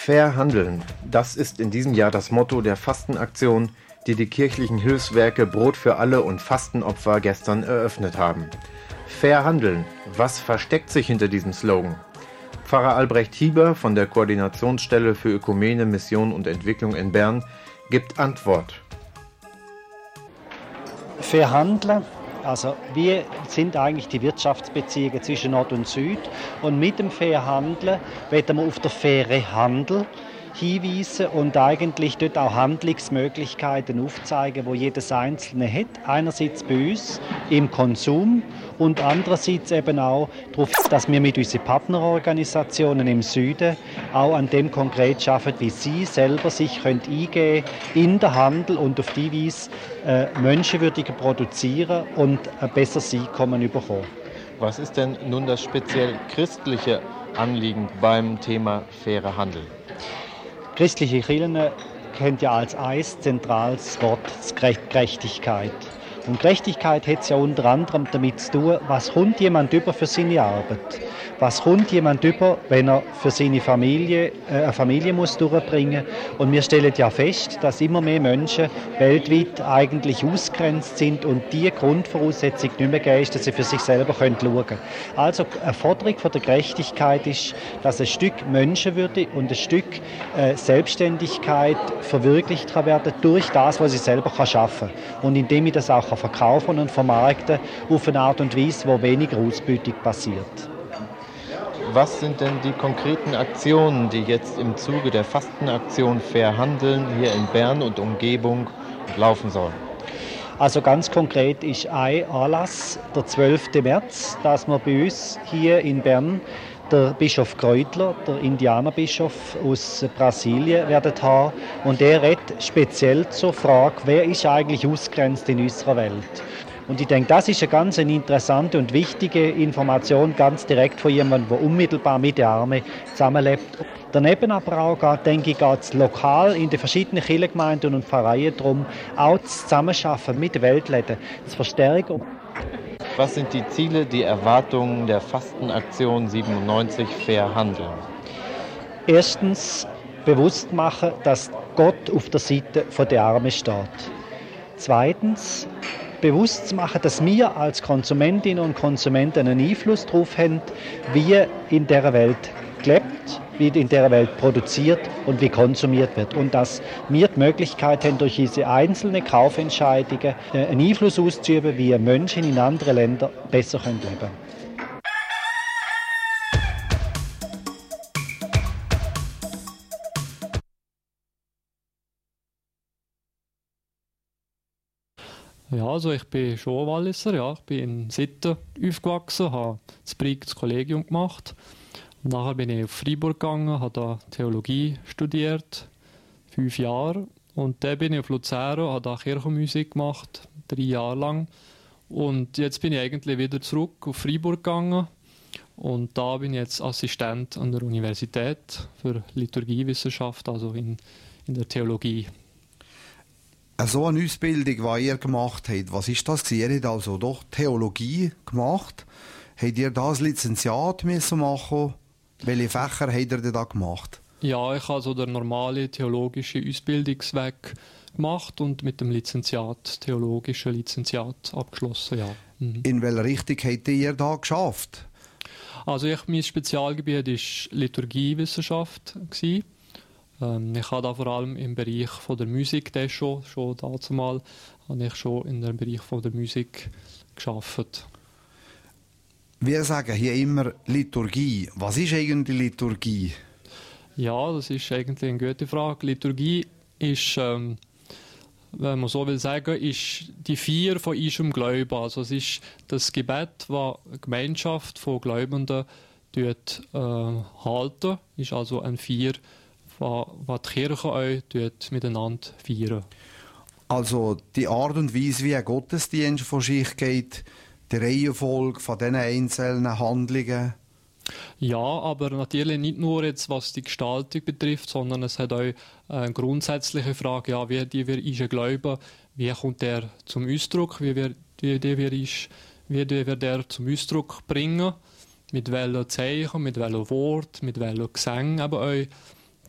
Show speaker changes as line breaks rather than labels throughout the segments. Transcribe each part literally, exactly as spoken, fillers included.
Fair handeln, das ist in diesem Jahr das Motto der Fastenaktion, die die kirchlichen Hilfswerke Brot für alle und Fastenopfer gestern eröffnet haben. Fair handeln, was versteckt sich hinter diesem Slogan? Pfarrer Albrecht Hieber von der Koordinationsstelle für Ökumene, Mission und Entwicklung in Bern gibt Antwort.
Fair handeln. Also wie sind eigentlich die Wirtschaftsbeziehungen zwischen Nord und Süd? Und mit dem Fair Handeln wollen wir auf den fairen Handel hinweisen und eigentlich dort auch Handlungsmöglichkeiten aufzeigen, wo jedes Einzelne hat. Einerseits bei uns im Konsum und andererseits eben auch darauf, dass wir mit unseren Partnerorganisationen im Süden auch an dem konkret arbeiten, wie sie selber sich können eingeben in den Handel und auf die Weise äh, menschenwürdiger produzieren und ein besseres Einkommen bekommen.
Was ist denn nun das speziell christliche Anliegen beim Thema fairer Handel?
Christliche Kirchen kennt ja als ein zentrales Wort Gerechtigkeit. Und Gerechtigkeit hat es ja unter anderem damit zu tun, was kommt jemand über für seine Arbeit? Was kommt jemand über, wenn er für seine Familie äh, eine Familie muss durchbringen muss? Und wir stellen ja fest, dass immer mehr Menschen weltweit eigentlich ausgegrenzt sind und die Grundvoraussetzung nicht mehr gegeben ist, dass sie für sich selber schauen können. Also eine Forderung von der Gerechtigkeit ist, dass ein Stück Menschenwürde und ein Stück äh, Selbstständigkeit verwirklicht kann werden durch das, was sie selber kann schaffen kann. Und indem ich das auch verkaufen und vermarkten auf eine Art und Weise, wo weniger Ausbeutung passiert.
Was sind denn die konkreten Aktionen, die jetzt im Zuge der Fastenaktion Fair Handeln hier in Bern und Umgebung laufen sollen?
Also ganz konkret ist ein Anlass der zwölften März, dass wir bei uns hier in Bern der Bischof Kreutler, der Indianerbischof aus Brasilien, werden haben. Und er redet speziell zur Frage, wer ist eigentlich ausgegrenzt in unserer Welt? Und ich denke, das ist eine ganz interessante und wichtige Information, ganz direkt von jemandem, der unmittelbar mit den Armen zusammenlebt. Daneben aber auch, denke ich, geht es lokal in den verschiedenen Kirchengemeinden und Pfarreien darum, auch das Zusammenschaffen mit Weltläden zu verstärken.
Was sind die Ziele, die Erwartungen der Fastenaktion siebenundneunzig Fair Handeln?
Erstens bewusst machen, dass Gott auf der Seite der Armen steht. Zweitens bewusst zu machen, dass wir als Konsumentinnen und Konsumenten einen Einfluss darauf haben, wie in dieser Welt gelebt, wie in dieser Welt produziert und wie konsumiert wird. Und dass wir die Möglichkeit haben, durch diese einzelnen Kaufentscheidungen einen Einfluss auszuüben, wie Menschen in anderen Ländern besser leben können.
Ja, also ich bin schon Walliser, ja. Ich bin in Sitten aufgewachsen, habe das Brig das Kollegium gemacht. Und nachher bin ich auf Freiburg gegangen, habe da Theologie studiert, fünf Jahre. Und dann bin ich auf Luzern, habe da Kirchenmusik gemacht, drei Jahre lang. Und jetzt bin ich eigentlich wieder zurück auf Freiburg gegangen. Und da bin ich jetzt Assistent an der Universität für Liturgiewissenschaft, also in, in der Theologie.
So eine Ausbildung, die ihr gemacht habt, was ist das? Ihr habt also doch Theologie gemacht. Habt ihr das Lizenziat müssen machen? Welche Fächer habt ihr denn da gemacht?
Ja, ich habe so den normalen theologischen Ausbildungsweg gemacht und mit dem Lizenziat, theologischen Lizenziat abgeschlossen, ja. Mhm.
In welcher Richtung habt ihr da geschafft?
Also ich, mein Spezialgebiet war Liturgiewissenschaft. Ähm, ich habe da vor allem im Bereich von der Musik, das schon, schon dazumal, habe ich schon in dem Bereich von der Musik gearbeitet.
Wir sagen hier immer Liturgie. Was ist eigentlich Liturgie?
Ja, das ist eigentlich eine gute Frage. Liturgie ist, ähm, wenn man so will sagen, ist die Feier von unserem Glauben. Also es ist das Gebet, das eine Gemeinschaft von Glaubenden tut, äh, halten. Ist also ein Feier, was die Kirche auch miteinander feiern.
Also die Art und Weise, wie ein Gottesdienst von sich geht, die Reihenfolge von diesen einzelnen Handlungen?
Ja, aber natürlich nicht nur jetzt, was die Gestaltung betrifft, sondern es hat auch eine grundsätzliche Frage, ja, wie die wir unseren Glauben, wie kommt der zum Ausdruck, wie wir, wie die wir, ist, wie die wir der zum Ausdruck bringen, mit welchen Zeichen, mit welchen Worten, mit welchen Gesängen, aber auch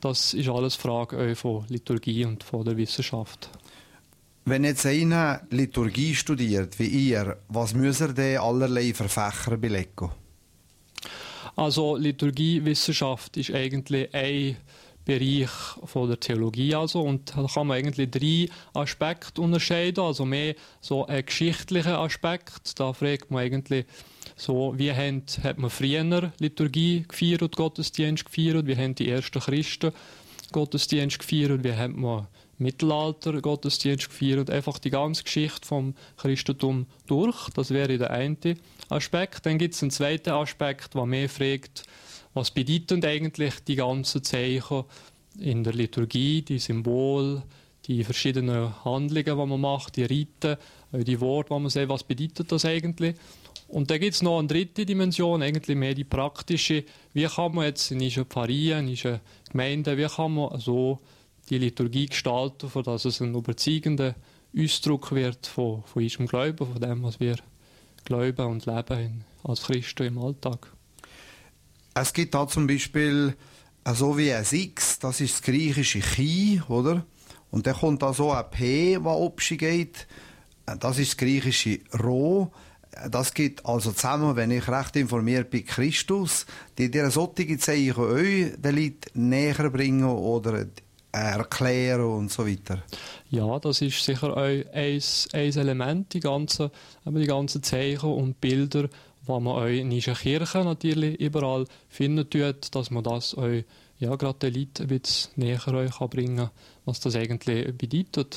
das ist alles Frage von Liturgie und von der Wissenschaft.
Wenn jetzt einer Liturgie studiert, wie ihr, was muss er denn allerlei für Fächer belegen?
Also Liturgiewissenschaft ist eigentlich ein Bereich von der Theologie, also, und da kann man eigentlich drei Aspekte unterscheiden, also mehr so einen geschichtlichen Aspekt. Da fragt man eigentlich so, wie haben, hat man früher Liturgie gefeiert, Gottesdienst gefeiert, wie haben die ersten Christen Gottesdienst gefeiert, wie hat man Mittelalter Gottesdienst gefeiert, einfach die ganze Geschichte vom Christentum durch. Das wäre der eine Aspekt. Dann gibt es einen zweiten Aspekt, der mehr fragt, was bedeuten eigentlich die ganzen Zeichen in der Liturgie, die Symbole, die verschiedenen Handlungen, die man macht, die Riten, die Worte, die man sagt, was bedeutet das eigentlich? Und dann gibt es noch eine dritte Dimension, eigentlich mehr die praktische. Wie kann man jetzt in einer Pfarrie, in einer Gemeinde, wie kann man so die Liturgie gestalten, sodass es ein überzeugender Ausdruck wird von, von unserem Glauben, von dem, was wir glauben und leben in, als Christen im Alltag.
Es gibt da zum Beispiel so wie ein X, das ist das griechische Chi, oder? Und dann kommt da so ein P, das oben geht. Das ist das griechische Rho. Das gibt also zusammen, wenn ich recht informiert bin, Christus, die dir solche Zeichen euch den Leuten näher bringen oder erklären und so weiter.
Ja, das ist sicher auch ein, ein Element, die ganzen, die ganzen Zeichen und Bilder, die man auch in unserer Kirche natürlich überall finden tut, dass man das auch ja, gerade den Leuten ein bisschen näher euch kann bringen, was das eigentlich bedeutet.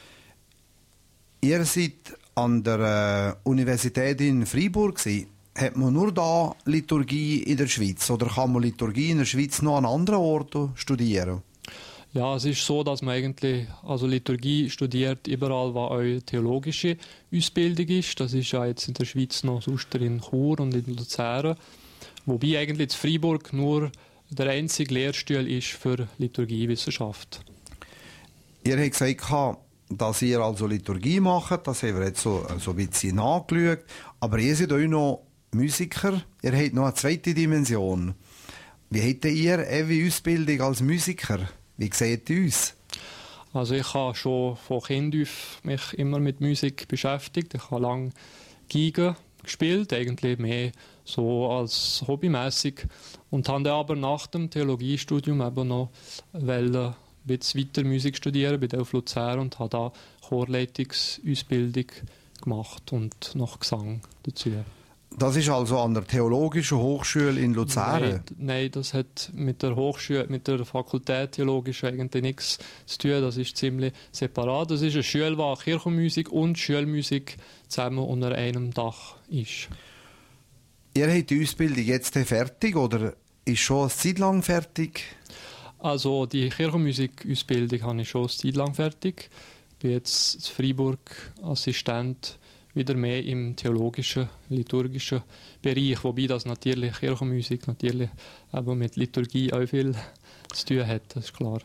Ihr seid an der äh, Universität in Freiburg gewesen. Hat man nur da Liturgie in der Schweiz oder kann man Liturgie in der Schweiz noch an anderen Orten studieren?
Ja, es ist so, dass man eigentlich also Liturgie studiert überall, wo auch theologische Ausbildung ist. Das ist ja jetzt in der Schweiz noch sonst in Chur und in Luzern. Wobei eigentlich in Freiburg nur der einzige Lehrstuhl ist für Liturgiewissenschaft.
Ihr habt gesagt, dass ihr also Liturgie macht, das haben wir jetzt so, so ein bisschen nachgeschaut. Aber ihr seid auch noch Musiker, ihr habt noch eine zweite Dimension. Wie hättet ihr eure Ausbildung als Musiker? Wie seht ihr uns?
Also ich habe schon von Kind auf mich immer mit Musik beschäftigt. Ich habe lange Geige gespielt, eigentlich mehr so als hobbymäßig. Und habe dann aber nach dem Theologiestudium eben noch ein bisschen weiter Musik studieren bei der F Luzern und habe da Chorleitungsausbildung gemacht und noch Gesang dazu.
Das ist also an der Theologischen Hochschule in Luzern?
Nein, nein, das hat mit der Hochschule, mit der Fakultät Theologisch eigentlich nichts zu tun. Das ist ziemlich separat. Das ist eine Schule, die Kirchenmusik und Schulmusik zusammen unter einem Dach ist.
Ihr habt die Ausbildung jetzt fertig oder ist schon eine Zeit lang fertig?
Also die Kirchenmusik-Ausbildung habe ich schon eine Zeit lang fertig. Ich bin jetzt in Freiburg Assistent wieder mehr im theologischen, liturgischen Bereich, wobei das natürlich Kirchenmusik natürlich eben mit Liturgie auch viel zu tun hat, das ist klar.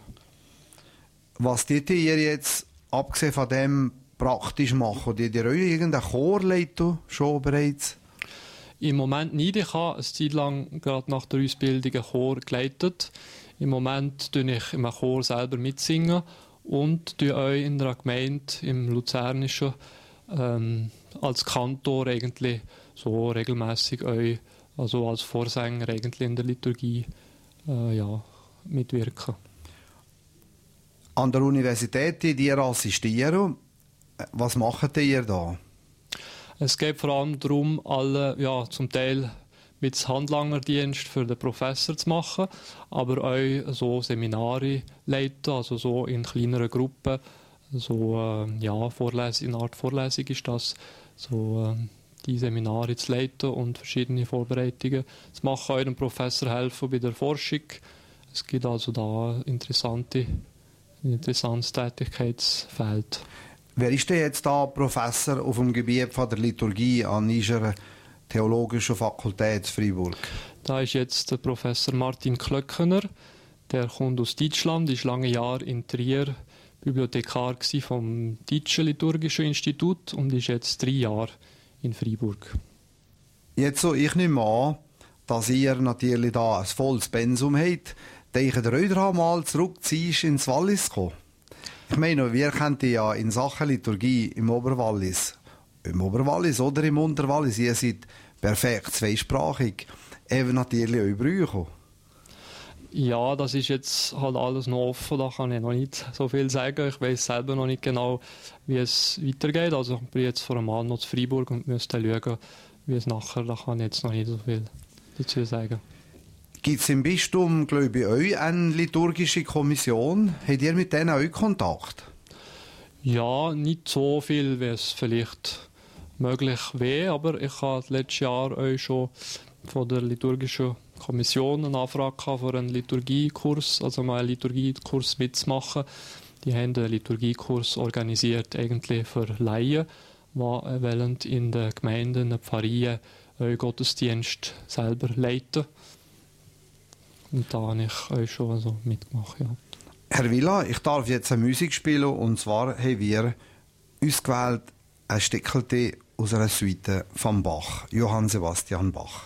Was tut ihr jetzt, abgesehen von dem, praktisch machen? Tut ihr euch irgendeinen Chorleiter schon bereits?
Im Moment nicht. Ich habe eine Zeit lang gerade nach der Ausbildung einen Chor geleitet. Im Moment singen ich im Chor selber mitsingen und auch in der Gemeinde im Luzernischen ähm, als Kantor eigentlich so regelmäßig auch, also als Vorsänger eigentlich in der Liturgie äh, ja, mitwirken.
An der Universität, die ihr assistieren, was macht ihr da?
Es geht vor allem darum, alle, ja, zum Teil mit Handlangerdienst für den Professor zu machen, aber auch so Seminare leiten, also so in kleineren Gruppen. So, äh, ja, Vorlesung, eine Art Vorlesung ist das, so äh, die Seminare zu leiten und verschiedene Vorbereitungen zu machen, auch dem Professor helfen bei der Forschung. Es gibt also da interessante, ein interessantes Tätigkeitsfeld.
Wer ist denn jetzt da Professor auf dem Gebiet von der Liturgie an unserer Theologischen Fakultät Freiburg?
Da ist jetzt der Professor Martin Klöckner, der kommt aus Deutschland, ist lange Jahre in Trier Bibliothekar vom Deutschen Liturgischen Institut und ist jetzt drei Jahre in Freiburg.
Jetzt so, ich nehme an, dass ihr natürlich da ein volles Pensum habt. denkt ihr euch mal zurückziehst ins Wallis kommen? Ich meine, wir kennen ja in Sachen Liturgie im Oberwallis, im Oberwallis oder im Unterwallis, ihr seid perfekt zweisprachig, eben natürlich auch Brüche.
Ja, das ist jetzt halt alles noch offen, da kann ich noch nicht so viel sagen. Ich weiß selber noch nicht genau, wie es weitergeht. Also ich bin jetzt vor einem Jahr noch zu Freiburg und müsste schauen, wie es nachher, da kann ich jetzt noch nicht so viel dazu sagen.
Gibt es im Bistum, glaube ich, euch eine liturgische Kommission? Habt ihr mit denen auch Kontakt?
Ja, nicht so viel, wie es vielleicht möglich wäre, aber ich habe letztes Jahr euch schon von der liturgischen Kommission eine Anfrage für einen Liturgiekurs, also mal einen Liturgiekurs mitzumachen. Die haben einen Liturgiekurs organisiert eigentlich für Laien, die wollen in den Gemeinden, in den Pfarrien euren Gottesdienst selber leiten. Und da habe ich euch schon so mitgemacht, ja.
Herr Villa, ich darf jetzt eine Musik spielen, und zwar haben wir uns gewählt ein Stückchen aus einer Suite von Bach, Johann Sebastian Bach.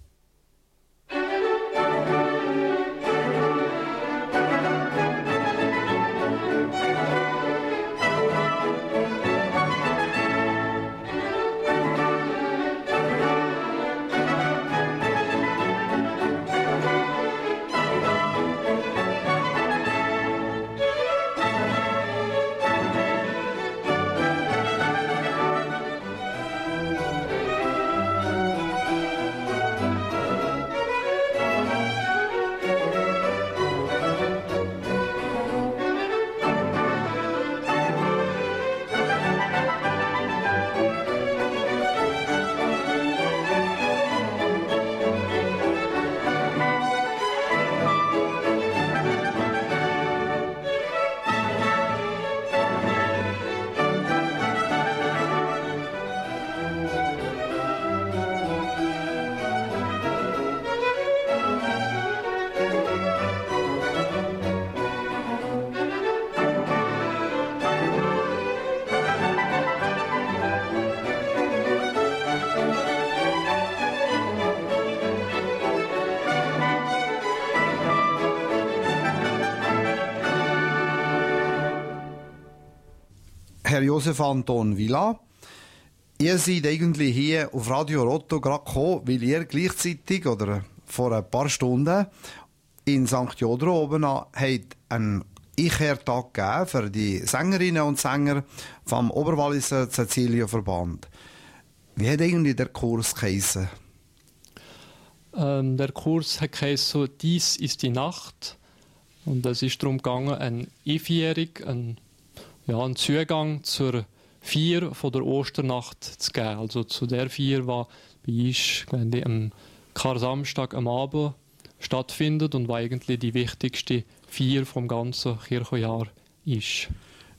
Herr Josef Anton Villa, ihr seid eigentlich hier auf Radio Rotto gerade gekommen, weil ihr gleichzeitig oder vor ein paar Stunden in Sankt Jodro oben habt einen Einkehrtag gegeben für die Sängerinnen und Sänger vom Oberwalliser Cäcilienverband. Wie hat eigentlich der Kurs geheissen?
Ähm, der Kurs hat geheissen, «Dies ist die Nacht». Und es ist darum gegangen, ein Einjährig, ein ja, einen Zugang zur Feier von der Osternacht zu geben. Also zu der Feier, die bei uns am Kar-Samstag am Abend stattfindet und die eigentlich die wichtigste Feier vom ganzen Kirchenjahr ist.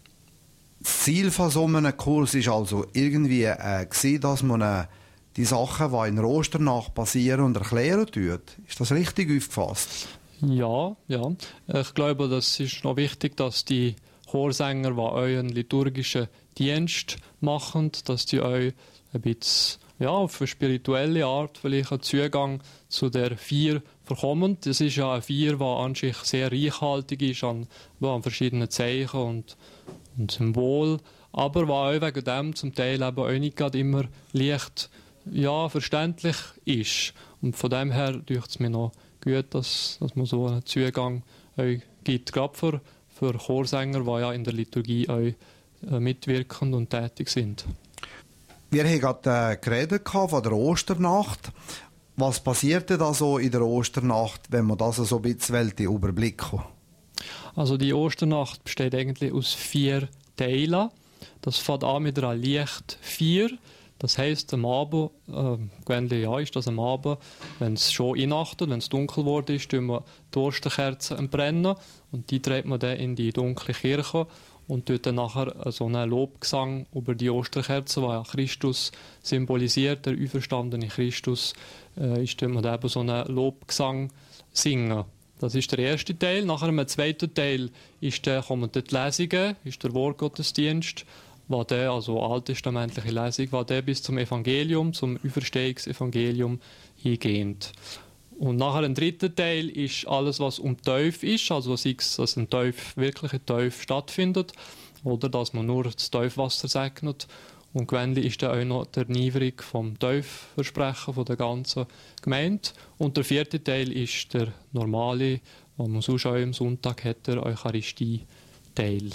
Das Ziel von so einem Kurs ist also irgendwie, äh, gewesen, dass man äh, die Sachen, die in der Osternacht passieren und erklären tut. Ist das richtig aufgefasst?
Ja, ja. Ich glaube, das ist noch wichtig, dass die Chorsänger, die euren liturgischen Dienst machen, dass die euch ein bisschen ja, auf eine spirituelle Art vielleicht einen Zugang zu der Feier bekommen. Das ist ja eine Feier, die an sich sehr reichhaltig ist, an, an verschiedenen Zeichen und, und Symbolen, aber die auch wegen dem zum Teil eben auch nicht gerade immer leicht ja, verständlich ist. Und von dem her dünkt es mir noch gut, dass, dass man so einen Zugang euch gibt, gerade für für Chorsänger, die ja in der Liturgie auch mitwirkend und tätig sind.
Wir haben gerade äh, geredet von der Osternacht. Was passierte da so in der Osternacht, wenn man das so ein bisschen überblicken will?
Also die Osternacht besteht eigentlich aus vier Teilen. Das fängt an mit einer Lichtfeier. Das heisst, am Abend, äh, ja, ist das am Abend, wenn es schon einachtet, wenn es dunkel geworden ist, tun wir die Osterkerzen entbrennen und die trägt man dann in die dunkle Kirche und tut dann nachher so einen Lobgesang über die Osterkerzen, die ja Christus symbolisiert, der auferstandene Christus, äh, ist, tut man dann eben so einen Lobgesang singen. Das ist der erste Teil. Nachher im zweiten Teil ist dann, kommen dann die Lesungen, ist der Wortgottesdienst, war der, also alttestamentliche Lesung, war der bis zum Evangelium, zum Auferstehungsevangelium hingehend. Und nachher ein dritter Teil ist alles, was um Teuf ist, also sei es, dass ein Teuf, wirklich ein Teuf stattfindet oder dass man nur das Teufwasser segnet. Und gewöhnlich ist dann auch noch der Erneuerung vom Teufversprechen von der ganzen Gemeinde. Und der vierte Teil ist der normale, den man sonst auch am Sonntag hat, der Eucharistie-Teil.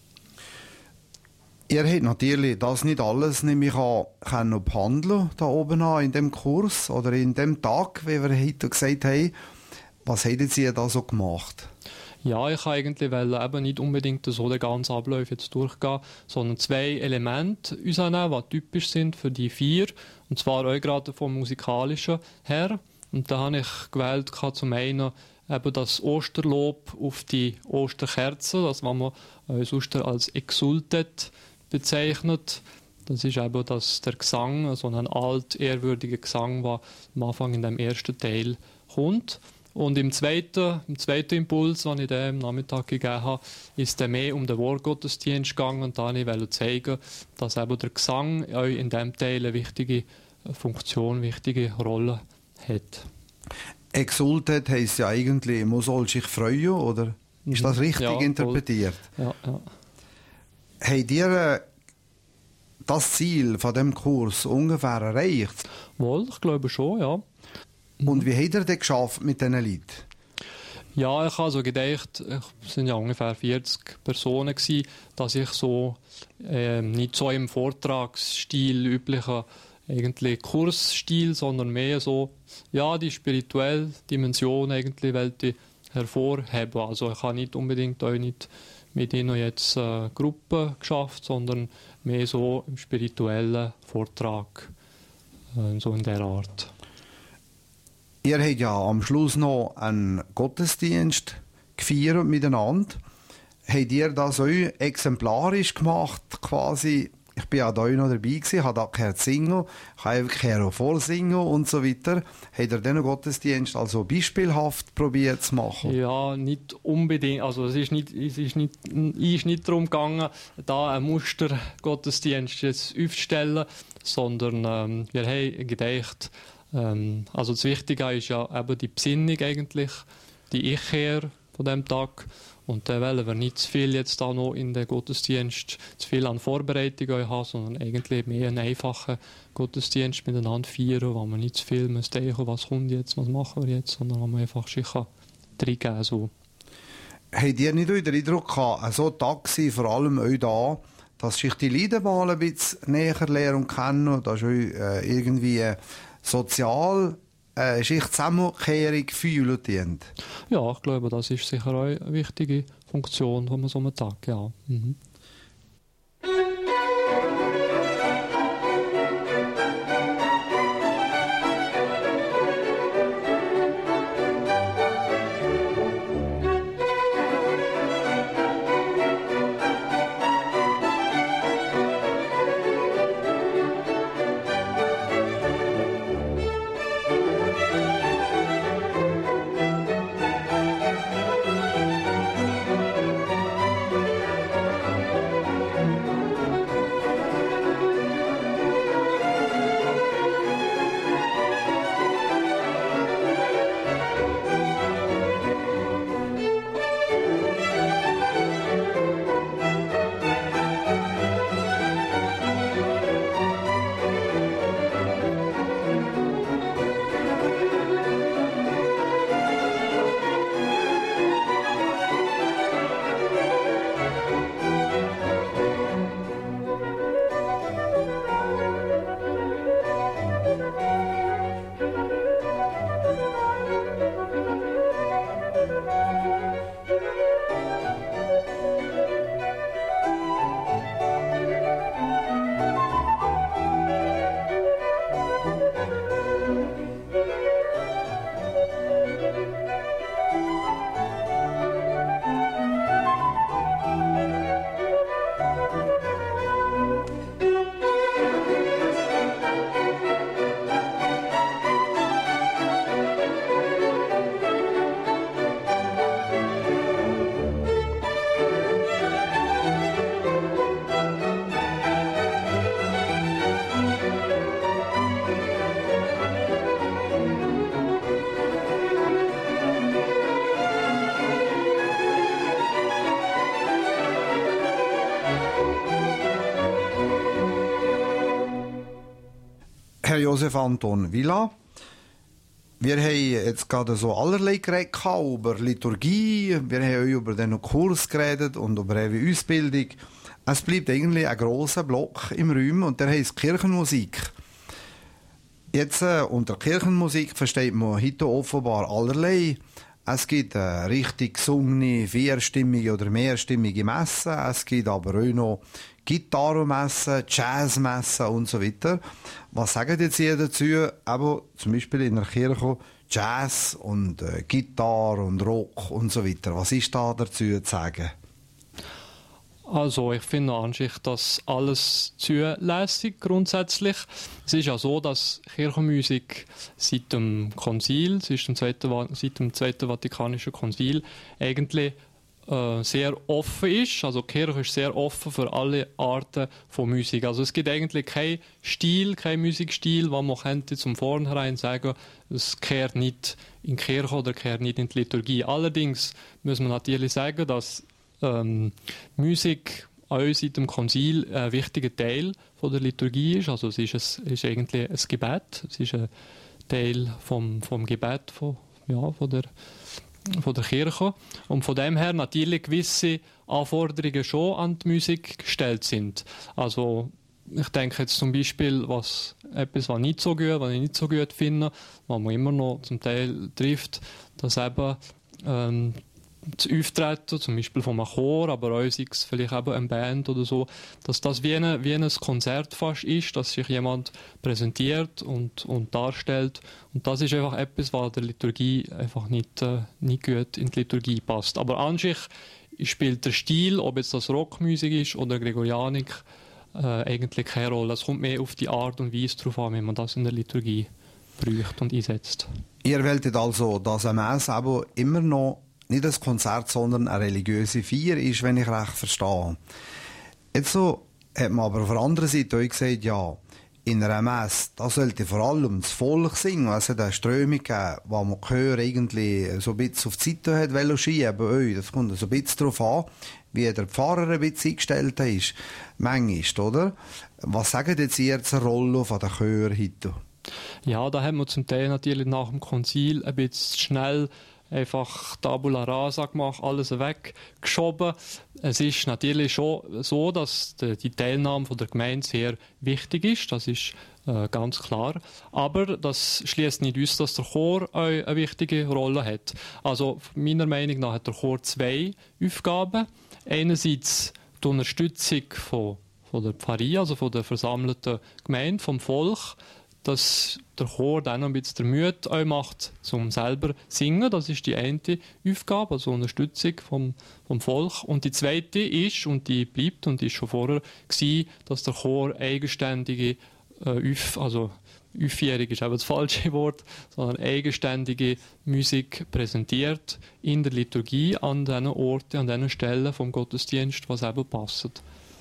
Ihr habt natürlich das nicht alles, nehme ich an, können behandeln, da oben an, in dem Kurs oder in dem Tag, wie wir heute gesagt haben. Was hätten Sie da so gemacht?
Ja, ich wollte eigentlich eben nicht unbedingt so den ganzen Ablauf jetzt durchgehen, sondern zwei Elemente uns annehmen, die typisch sind für die vier. Und zwar auch gerade vom musikalischen her. Und da habe ich gewählt, zum einen eben das Osterlob auf die Osterkerze, das was man äh, sonst als Exultet bezeichnet. Das ist eben das, der Gesang, also ein alt, ehrwürdiger Gesang, der am Anfang in dem ersten Teil kommt. Und im zweiten, im zweiten Impuls, den ich am Nachmittag gegeben habe, ist es mehr um den Wortgottesdienst gegangen. Und da wollte ich zeigen, dass eben der Gesang auch in diesem Teil eine wichtige Funktion, eine wichtige Rolle hat.
Exultet heisst ja eigentlich, man soll sich freuen, oder? Ist das richtig
ja,
interpretiert?
Ja, ja.
Habt ihr äh, das Ziel von dem Kurs ungefähr erreicht?
Wohl, ich glaube schon, ja.
Und wie habt ihr das geschafft mit diesen Leuten?
Ja, ich habe so gedacht, es sind ja ungefähr vierzig Personen gewesen, dass ich so äh, nicht so im Vortragsstil üblichen eigentlich Kursstil, sondern mehr so ja die spirituelle Dimension eigentlich wollte ich hervorheben. Also ich habe nicht unbedingt auch nicht mit ihnen jetzt äh, Gruppen geschafft, sondern mehr so im spirituellen Vortrag, äh, so in der Art.
Ihr habt ja am Schluss noch einen Gottesdienst gefeiert miteinander. Habt ihr das auch exemplarisch gemacht, quasi? Ich bin ja da noch dabei gewesen, habe da gehört singen, habe gehört vorsingen und so weiter. Habt ihr diesen Gottesdienst also beispielhaft probiert zu machen?
Ja, nicht unbedingt. Also es ist nicht, es ist nicht, ist nicht darum gegangen, da einen Mustergottesdienst jetzt aufzustellen, sondern ähm, wir haben gedacht, ähm, also das Wichtige ist ja eben die Besinnung eigentlich, die Ich-Kehr von dem Tag. Und da wollen wir nicht zu viel jetzt da noch in den Gottesdienst, zu viel an Vorbereitung haben, sondern eigentlich mehr einen einfachen Gottesdienst miteinander feiern, wo man nicht zu viel muss denken, was kommt jetzt, was machen wir jetzt, sondern wo man einfach sich reingeben so.
Habt ihr nicht den Eindruck gehabt, so ein Tag war vor allem euch da, dass sich die Leute mal ein bisschen näher lernen und kennen, dass euch äh, irgendwie sozial Äh, sich Zusammenkehrung fühlen?
Ja, ich glaube, das ist sicher auch eine wichtige Funktion von so einem Tag. Ja. Mhm.
Josef Anton Villa. Wir haben jetzt gerade so allerlei geredet über Liturgie, wir haben über den Kurs geredet und über eine Ausbildung. Es bleibt eigentlich ein grosser Block im Raum und der heisst Kirchenmusik. Jetzt äh, unter Kirchenmusik versteht man heute offenbar allerlei. Es gibt äh, richtig gesungene, vierstimmige oder mehrstimmige Messen. Es gibt aber auch noch Gitarrenmessen, Jazzmessen und so weiter. Was sagen jetzt ihr dazu? Aber zum Beispiel in der Kirche Jazz und äh, Gitarre und Rock und so weiter. Was ist da dazu zu sagen?
Also ich finde an sich das alles zulässig grundsätzlich. Es ist ja so, dass Kirchenmusik seit dem Konzil, seit dem Zweiten, seit dem Zweiten Vatikanischen Konzil eigentlich äh, sehr offen ist. Also die Kirche ist sehr offen für alle Arten von Musik. Also es gibt eigentlich keinen Stil, keinen Musikstil, wo man könnte zum Vornherein sagen, es kehrt nicht in die Kirche oder kehrt nicht in die Liturgie. Allerdings muss man natürlich sagen, dass Ähm, Musik auch seit dem Konzil ein wichtiger Teil von der Liturgie ist. Also es ist, ein, ist eigentlich ein Gebet. Es ist ein Teil vom, vom Gebet von, ja, von, der, von der Kirche. Und von dem her natürlich gewisse Anforderungen schon an die Musik gestellt sind. Also ich denke jetzt zum Beispiel, was etwas, was nicht so gut, was ich nicht so gut finde, was man immer noch zum Teil trifft, dass eben ähm, das Auftreten, zum Beispiel von einem Chor, aber auch sei es vielleicht eben eine Band oder so, dass das wie, eine, wie ein Konzert fast ist, dass sich jemand präsentiert und, und darstellt. Und das ist einfach etwas, was der Liturgie einfach nicht, äh, nicht gut in die Liturgie passt. Aber an sich spielt der Stil, ob jetzt das Rockmusik ist oder Gregorianik, äh, eigentlich keine Rolle. Es kommt mehr auf die Art und Weise darauf an, wie man das in der Liturgie braucht und einsetzt.
Ihr wähltet also, dass eine Messe aber immer noch nicht ein Konzert, sondern eine religiöse Feier ist, wenn ich recht verstehe. Jetzt so hat man aber auf der anderen Seite auch gesagt, ja, in einer Messe, da sollte vor allem das Volk singen. Es hat eine Strömung gegeben, die man Chör eigentlich so ein bisschen auf die Seite hat wollen schieben. Das kommt so ein bisschen darauf an, wie der Pfarrer ein bisschen eingestellt ist. Manchmal, oder? Was sagen jetzt ihr zur Rolle von der Chör heute?
Ja, da haben wir zum Teil natürlich nach dem Konzil ein bisschen schnell einfach Tabula Rasa gemacht, alles weggeschoben. Es ist natürlich schon so, dass die Teilnahme von der Gemeinde sehr wichtig ist, das ist äh, ganz klar. Aber das schließt nicht aus, dass der Chor auch eine wichtige Rolle hat. Also meiner Meinung nach hat der Chor zwei Aufgaben. Einerseits die Unterstützung von, von der Pfarrie, also von der versammelten Gemeinde, vom Volk, dass der Chor dann noch ein bisschen den Mut auch macht, zum selber zu singen. Das ist die eine Aufgabe, also Unterstützung vom, vom Volk. Und die zweite ist, und die bleibt und die ist schon vorher gewesen, dass der Chor eigenständige, äh, also Aufführung ist eben das falsche Wort, sondern eigenständige Musik präsentiert in der Liturgie an diesen Orten, an diesen Stellen vom Gottesdienst, was eben passt.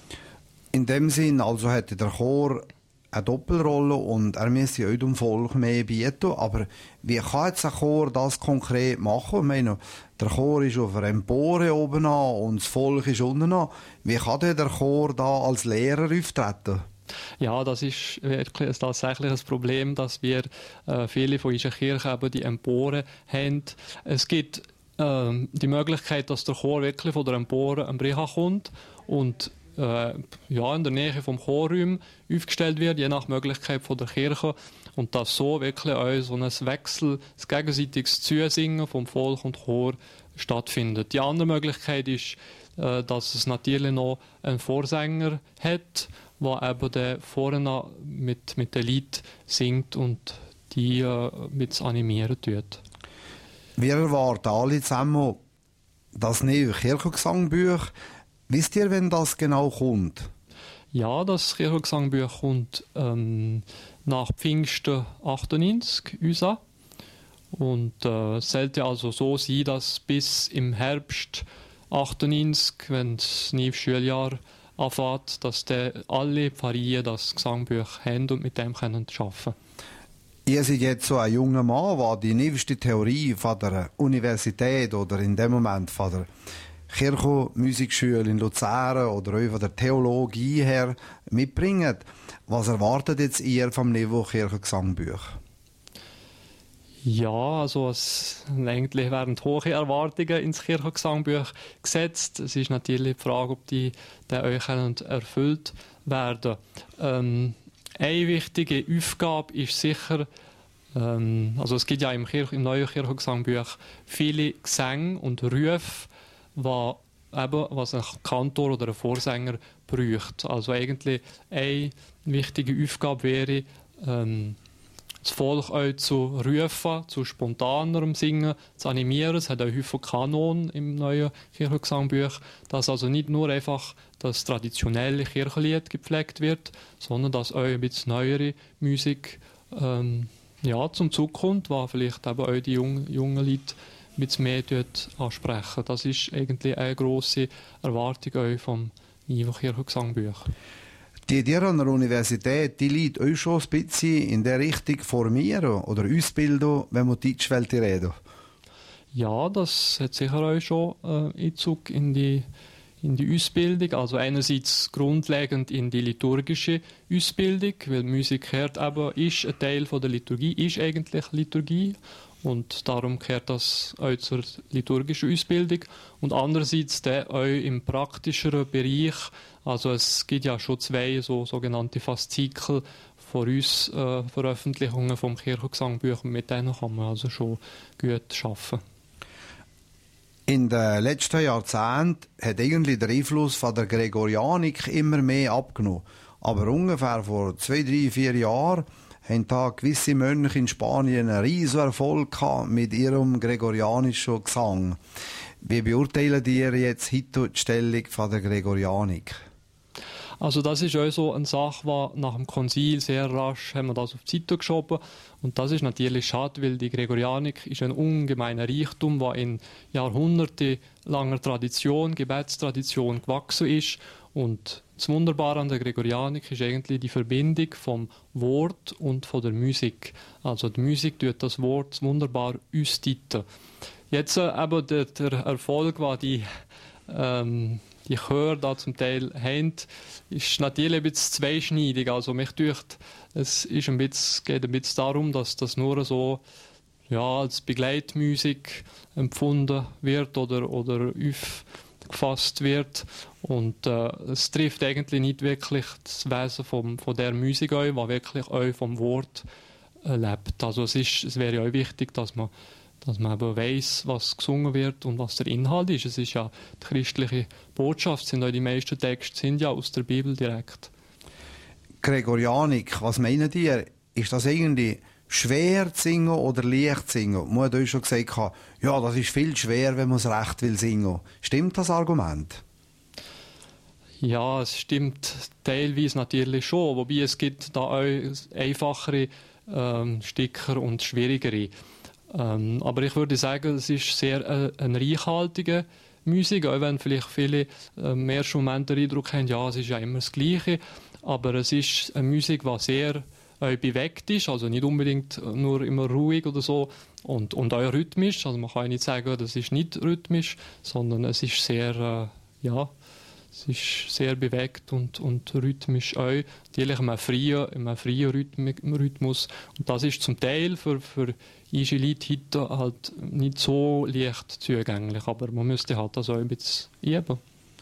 In dem Sinn also hätte der Chor eine Doppelrolle und er müsste auch dem Volk mehr bieten. Aber wie kann jetzt ein Chor das konkret machen? Ich meine, der Chor ist auf einer Empore oben an und das Volk ist unten an. Wie kann denn der Chor da als Lehrer auftreten?
Ja, das ist wirklich tatsächlich ein Problem, dass wir äh, viele von unseren Kirchen eben die Empore haben. Es gibt äh, die Möglichkeit, dass der Chor wirklich von der Empore am Bricha kommt und Äh, ja, in der Nähe vom Chorraum aufgestellt wird, je nach Möglichkeit von der Kirche. Und dass so wirklich auch so ein Wechsel, das gegenseitiges Zusingen vom Volk und Chor stattfindet. Die andere Möglichkeit ist, äh, dass es natürlich noch einen Vorsänger hat, der eben der vorne mit, mit den Lied singt und die äh, mit animieren tut.
Wir erwarten alle zusammen das neue Kirchengesangbuch. Wisst ihr, wenn das genau kommt?
Ja, das Kirchengesangbuch kommt ähm, nach Pfingsten achtundneunzig uns an. Und äh, es sollte also so sein, dass bis im Herbst achtundneunzig, wenn das neue Schuljahr anfängt, dass alle Pfarrien das Gesangbuch haben und mit dem können arbeiten.
Ihr seid jetzt so ein junger Mann, der die neueste Theorie von der Universität oder in dem Moment von der Kirchenmusikschule in Luzern oder auch von der Theologie her mitbringen. Was erwartet jetzt ihr vom Niveau Kirchengesangbuch?
Ja, also es, eigentlich werden hohe Erwartungen ins Kirchengesangbuch gesetzt. Es ist natürlich die Frage, ob die, die euch erfüllt werden. Ähm, eine wichtige Aufgabe ist sicher, ähm, also es gibt ja im, Kirch, im neuen Kirchengesangbuch viele Gesänge und Rufe, was, eben, was ein Kantor oder ein Vorsänger braucht. Also eigentlich eine wichtige Aufgabe wäre, ähm, das Volk auch zu rufen, zu spontanerem Singen, zu animieren. Es hat auch häufig Kanon im neuen Kirchengesangbuch, dass also nicht nur einfach das traditionelle Kirchenlied gepflegt wird, sondern dass auch ein bisschen neuere Musik ähm, ja, zum Zug kommt, was vielleicht eben auch die jungen, jungen Leute ein bisschen mehr ansprechen. Das ist eigentlich eine grosse Erwartung auch vom neuen Kirchengesangbuch.
Die dir an der Universität, die liegt euch schon ein bisschen in der Richtung formieren oder ausbilden, wenn wir Deutschwelt reden?
Ja, das hat sicher auch schon äh, Einzug in die, in die Ausbildung. Also einerseits grundlegend in die liturgische Ausbildung, weil Musik gehört eben, ist ein Teil von der Liturgie, ist eigentlich Liturgie. Und darum gehört das auch zur liturgischen Ausbildung. Und andererseits dann auch im praktischeren Bereich. Also es gibt ja schon zwei so sogenannte Faszikel von uns äh, Veröffentlichungen vom Kirchengesangbuch. Mit denen kann man also schon gut arbeiten.
In den letzten Jahrzehnten hat eigentlich der Einfluss von der Gregorianik immer mehr abgenommen. Aber ungefähr vor zwei, drei, vier Jahren haben da gewisse Mönche in Spanien einen riesen Erfolg gehabt mit ihrem gregorianischen Gesang. Wie beurteilen ihr jetzt heute die Stellung von der Gregorianik?
Also das ist auch so eine Sache, die nach dem Konzil sehr rasch haben wir das auf die Seite geschoben. Und das ist natürlich schade, weil die Gregorianik ist ein ungemeiner Reichtum, der in jahrhundertelanger Tradition, Gebetstradition gewachsen ist. Und das Wunderbare an der Gregorianik ist eigentlich die Verbindung vom Wort und von der Musik. Also die Musik tut das Wort wunderbar ausdeuten. Jetzt äh, eben der, der Erfolg, den die, ähm, die Chöre da zum Teil haben, ist natürlich ein bisschen zweischneidig. Also mich dünkt, es ist ein bisschen, geht ein bisschen darum, dass das nur so ja, als Begleitmusik empfunden wird oder, oder aufgefasst wird. Und äh, es trifft eigentlich nicht wirklich das Wesen vom, von der Musik ein, was wirklich auch vom Wort äh, lebt. Also es, ist, es wäre ja auch wichtig, dass man, dass man eben weiss, was gesungen wird und was der Inhalt ist. Es ist ja die christliche Botschaft, sind auch die meisten Texte sind ja aus der Bibel direkt.
Gregorianik, was meinen ihr? Ist das irgendwie schwer zu singen oder leicht zu singen? Man hat euch schon gesagt, ja, das ist viel schwer, wenn man es recht will singen. Stimmt das Argument?
Ja, es stimmt teilweise natürlich schon, wobei es gibt da auch einfachere ähm, Sticker und schwierigere. Ähm, aber ich würde sagen, es ist sehr äh, eine reichhaltige Musik, auch wenn vielleicht viele äh, mehr schon den Eindruck haben, ja, es ist ja immer das Gleiche, aber es ist eine Musik, die sehr äh, bewegt ist, also nicht unbedingt nur immer ruhig oder so und, und auch rhythmisch, also man kann nicht sagen, das ist nicht rhythmisch, sondern es ist sehr, äh, ja, es ist sehr bewegt und, und rhythmisch auch. Natürlich in einem freien, in einem freien Rhythmus. Und das ist zum Teil für, für einige Leute heute halt nicht so leicht zugänglich. Aber man müsste halt das auch ein bisschen üben.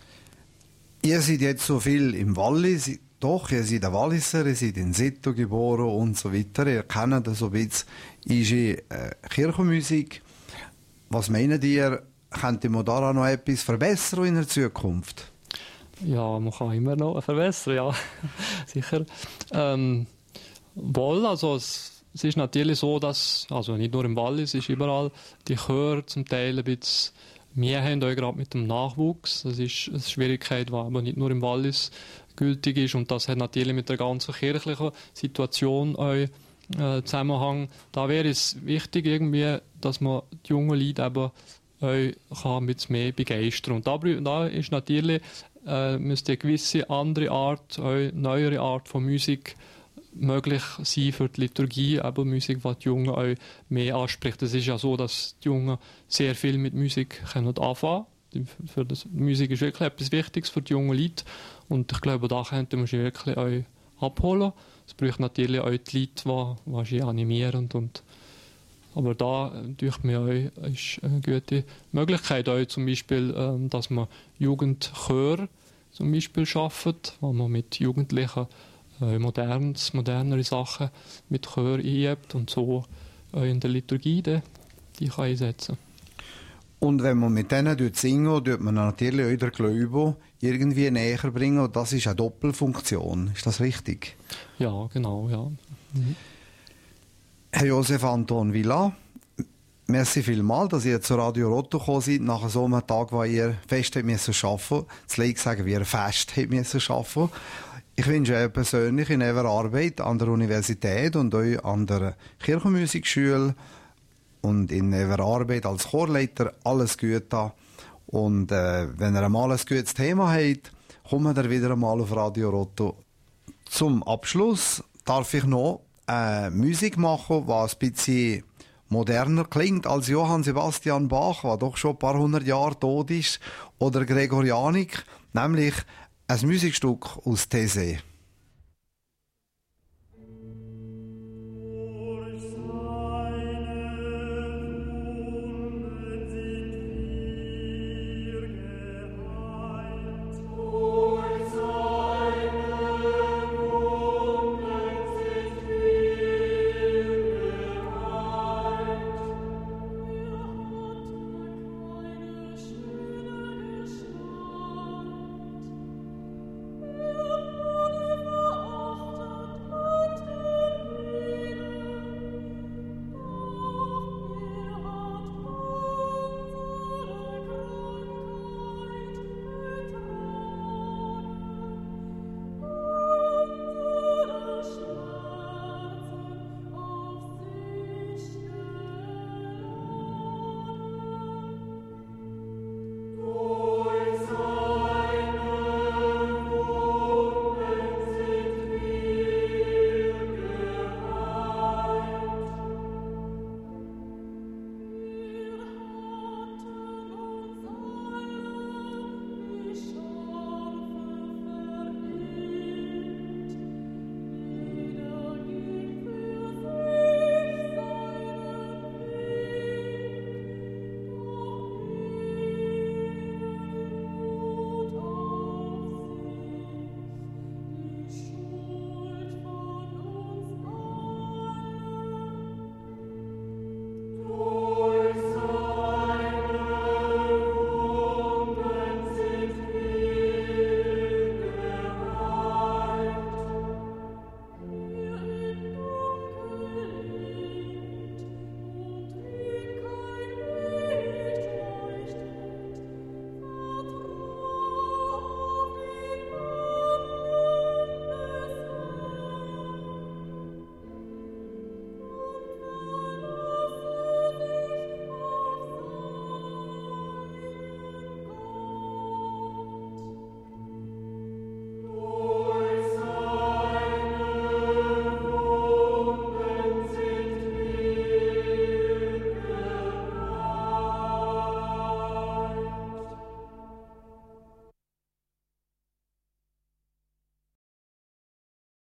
Ihr seid jetzt so viel im Wallis. Doch, ihr seid ein Walliser, ihr seid in Sito geboren und so weiter. Ihr kennt so ein bisschen unsere äh, Kirchenmusik. Was meint ihr, könnte man da noch etwas verbessern in der Zukunft?
Ja, man kann immer noch verbessern, ja, sicher. Ähm, wohl, also es, es ist natürlich so, dass, also nicht nur im Wallis, es ist überall, die Chöre zum Teil ein bisschen mehr haben, auch gerade mit dem Nachwuchs. Das ist eine Schwierigkeit, die aber nicht nur im Wallis gültig ist und das hat natürlich mit der ganzen kirchlichen Situation auch äh, Zusammenhang. Da wäre es wichtig irgendwie, dass man die jungen Leute eben auch kann mit mehr begeistern. Und da, da ist natürlich äh, müsste eine gewisse andere Art, eine neuere Art von Musik möglich sein für die Liturgie, aber Musik, die die Jungen auch mehr anspricht. Es ist ja so, dass die Jungen sehr viel mit Musik können anfangen Die, für das, Musik ist wirklich etwas Wichtiges für die jungen Leute und ich glaube, da könnten wir sie wirklich auch abholen. Es braucht natürlich auch die Leute, die, die sie animieren. Und, aber da durch mir auch, ist eine gute Möglichkeit, auch zum Beispiel, ähm, dass man Jugendchör zum Beispiel schafft, wo man mit Jugendlichen äh, modernes, modernere Sachen mit Chör einübt und so auch in der Liturgie die, die kann einsetzen.
Und wenn man mit denen singen, tut man natürlich auch den Glauben irgendwie näher bringen. Und das ist eine Doppelfunktion. Ist das richtig?
Ja, genau, ja. Mhm.
Herr Josef Anton Villa, merci vielmals, dass ihr zu Radio Rotto gekommen seid, nach so einem Tag, wo ihr fest arbeiten müssen. Zu Leik sagen, wie ihr fest arbeiten müssen. Ich wünsche euch persönlich in eurer Arbeit an der Universität und euch an der Kirchenmusikschule und in eurer Arbeit als Chorleiter alles Gute. Und äh, wenn ihr einmal ein gutes Thema habt, kommt ihr wieder einmal auf Radio Rotto. Zum Abschluss darf ich noch äh, Musik machen, was ein bisschen moderner klingt als Johann Sebastian Bach, der doch schon ein paar hundert Jahre tot ist, oder Gregorianik, nämlich ein Musikstück aus Taizé.